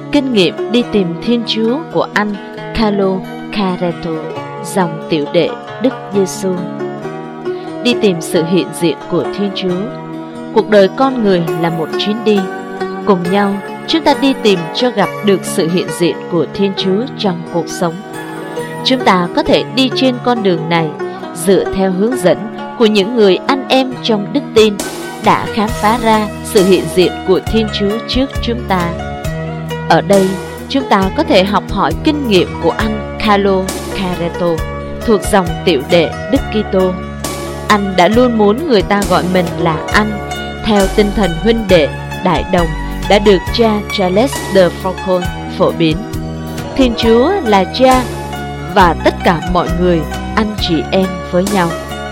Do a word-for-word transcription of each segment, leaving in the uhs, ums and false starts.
kinh nghiệm đi tìm Thiên Chúa của anh Carlo Carretto, dòng tiểu đệ Đức Giêsu. Đi tìm sự hiện diện của Thiên Chúa. Cuộc đời con người là một chuyến đi. Cùng nhau, chúng ta đi tìm cho gặp được sự hiện diện của Thiên Chúa trong cuộc sống. Chúng ta có thể đi trên con đường này dựa theo hướng dẫn của những người anh em trong đức tin đã khám phá ra sự hiện diện của Thiên Chúa trước chúng ta. Ở đây, chúng ta có thể học hỏi kinh nghiệm của anh Carlo Carretto thuộc dòng tiểu đệ Đức Kitô. Anh đã luôn muốn người ta gọi mình là anh, theo tinh thần huynh đệ, đại đồng đã được cha Charles de Foucault phổ biến. Thiên Chúa là cha và tất cả mọi người anh chị em với nhau.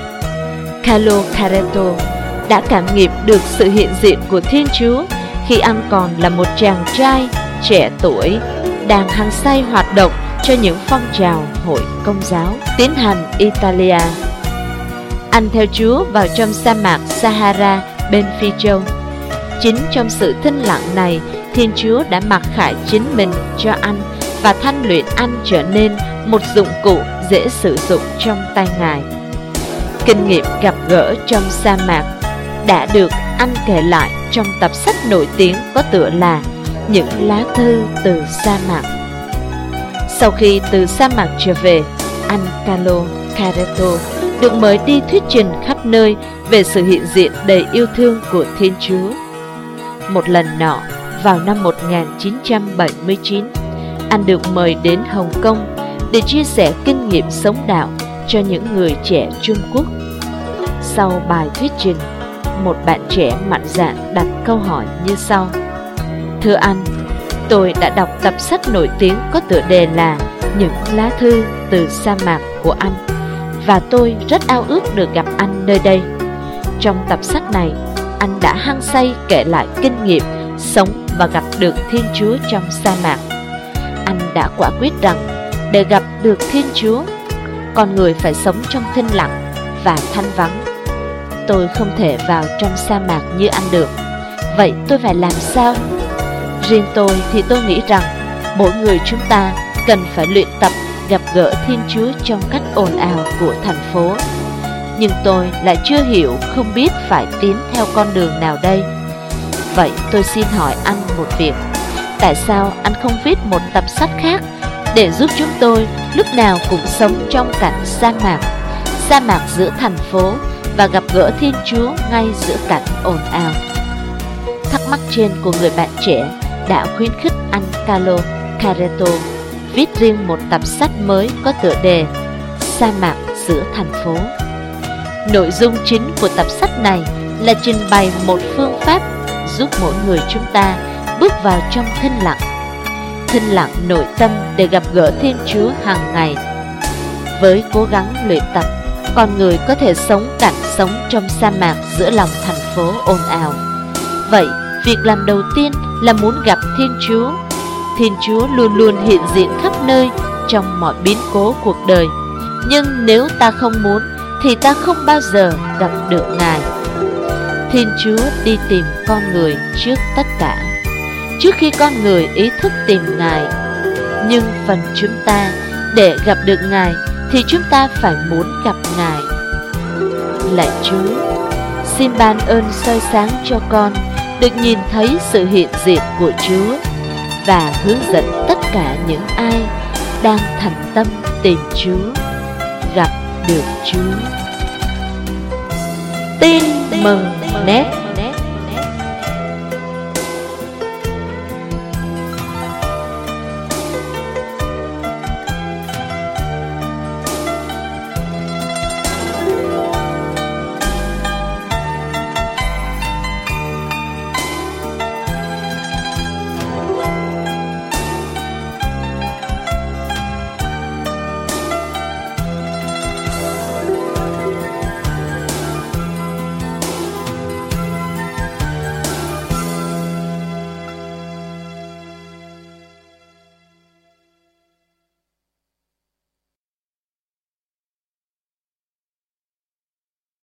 Carlo Carretto đã cảm nghiệm được sự hiện diện của Thiên Chúa khi anh còn là một chàng trai trẻ tuổi, đang hăng say hoạt động cho những phong trào hội công giáo tiến hành Italia. Anh theo Chúa vào trong sa mạc Sahara bên Phi Châu. Chính trong sự thinh lặng này, Thiên Chúa đã mặc khải chính mình cho anh và thanh luyện anh trở nên một dụng cụ dễ sử dụng trong tay Ngài. Kinh nghiệm gặp gỡ trong sa mạc đã được anh kể lại trong tập sách nổi tiếng có tựa là Những lá thư từ sa mạc. Sau khi từ sa mạc trở về, anh Carlo Carretto được mời đi thuyết trình khắp nơi về sự hiện diện đầy yêu thương của Thiên Chúa. Một lần nọ, vào năm một nghìn chín trăm bảy mươi chín, anh được mời đến Hồng Kông để chia sẻ kinh nghiệm sống đạo cho những người trẻ Trung Quốc. Sau bài thuyết trình, một bạn trẻ mạnh dạn đặt câu hỏi như sau: Thưa anh, tôi đã đọc tập sách nổi tiếng có tựa đề là Những lá thư từ sa mạc của anh, và tôi rất ao ước được gặp anh nơi đây. Trong tập sách này, anh đã hăng say kể lại kinh nghiệm sống và gặp được Thiên Chúa trong sa mạc. Anh đã quả quyết rằng để gặp được Thiên Chúa, con người phải sống trong thinh lặng và thanh vắng. Tôi không thể vào trong sa mạc như anh được. Vậy tôi phải làm sao? Riêng tôi thì tôi nghĩ rằng mỗi người chúng ta cần phải luyện tập gặp gỡ Thiên Chúa trong cách ồn ào của thành phố. Nhưng tôi lại chưa hiểu, không biết phải tiến theo con đường nào đây. Vậy tôi xin hỏi anh một việc: tại sao anh không viết một tập sách khác để giúp chúng tôi lúc nào cũng sống trong cảnh sa mạc, sa mạc giữa thành phố và gặp gỡ Thiên Chúa ngay giữa cảnh ồn ào? Thắc mắc trên của người bạn trẻ đã khuyến khích anh Carlo Carretto viết riêng một tập sách mới có tựa đề Sa mạc giữa thành phố. Nội dung chính của tập sách này là trình bày một phương pháp giúp mỗi người chúng ta bước vào trong thinh lặng, thinh lặng nội tâm để gặp gỡ Thiên Chúa hàng ngày. Với cố gắng luyện tập, con người có thể sống cảnh sống trong sa mạc giữa lòng thành phố ồn ào. Vậy, việc làm đầu tiên là muốn gặp Thiên Chúa. Thiên Chúa luôn luôn hiện diện khắp nơi trong mọi biến cố cuộc đời. Nhưng nếu ta không muốn thì ta không bao giờ gặp được Ngài. Thiên Chúa đi tìm con người trước tất cả, trước khi con người ý thức tìm Ngài. Nhưng phần chúng ta, để gặp được Ngài thì chúng ta phải muốn gặp Ngài. Lạy Chúa, xin ban ơn soi sáng cho con được nhìn thấy sự hiện diện của Chúa và hướng dẫn tất cả những ai đang thành tâm tìm Chúa gặp được Chúa. Tin mừng nét.